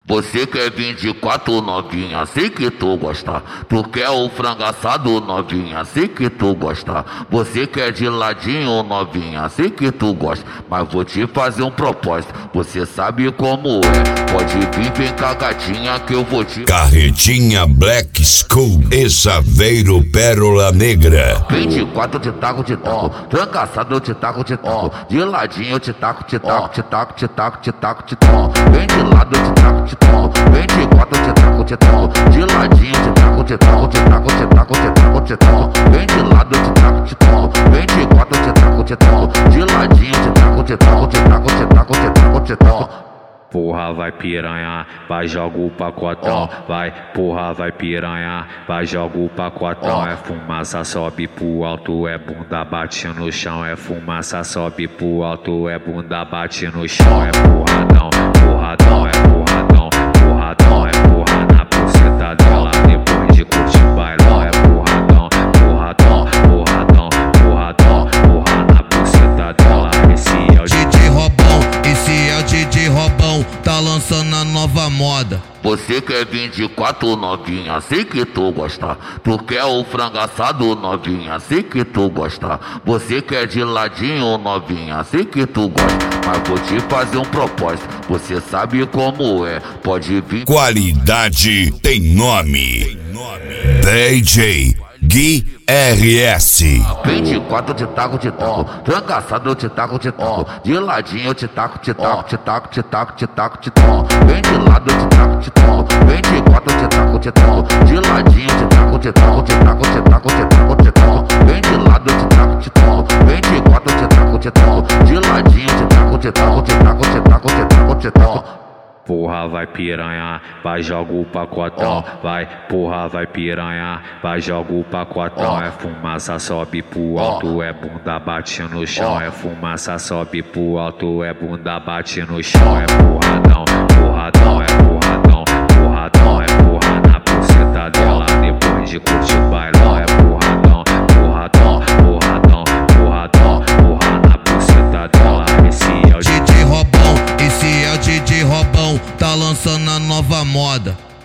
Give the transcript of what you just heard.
Você quer 24 novinha, sei que tu gosta. Tu quer o frango assado novinha, sei que tu gosta. Você quer de ladinho novinha, sei que tu gosta. Mas vou te fazer um propósito, você sabe como é. Pode vir, vem com a gatinha que eu vou te... Carretinha Black School e Saveiro Pérola Negra. 24 de taco, frango assado eu te taco, de ladinho eu te taco, te taco. Vem de lado eu te taco, 24 te taco, de ladinho te taco, vem de lado eu te taco, 24 te taco, de ladinho te taco. Porra, vai piranha, vai joga o pacotão. Vai, porra, vai piranha, vai joga o pacotão. É fumaça, sobe pro alto, é bunda bate no chão. É fumaça, sobe pro alto, é bunda bate no chão. É porradão, porradão, é porradão, porradão, é porra na buceta dela. Depois de curtir bailão, é porradão, porradão, porradão, porradão, porra na buceta dela. Esse é o DJ Robão, esse é o DJ Robão, tá lançando a nova moda. Você quer 24 novinha, sei que tu gosta. Tu quer o frango assado novinha, sei que tu gosta. Você quer de ladinho novinha, sei que tu gosta. Mas vou te fazer um propósito, você sabe como é. Pode vir. Qualidade tem nome. DJ Gui RS. 24 de taco, frango assado eu te taco, de ladinho eu te taco, vem de lado eu te taco, 24 te taco, de ladinho te taco, vem de lado eu te taco, 24 te taco, de ladinho te taco. Porra, vai piranha, vai joga o pacotão. Vai, porra, vai piranha, vai joga o pacotão. É fumaça, sobe pro alto, é bunda bate no chão. É fumaça, sobe pro alto, é bunda bate no chão. É porradão, porradão, é porradão, porradão, é porra na buceta dela. Depois de curtir o bailão, é porradão, porradão, porradão, porradão, porra na buceta dela. Esse é o DJ Robão, esse é o DJ Robão, tá lançando a nova moda.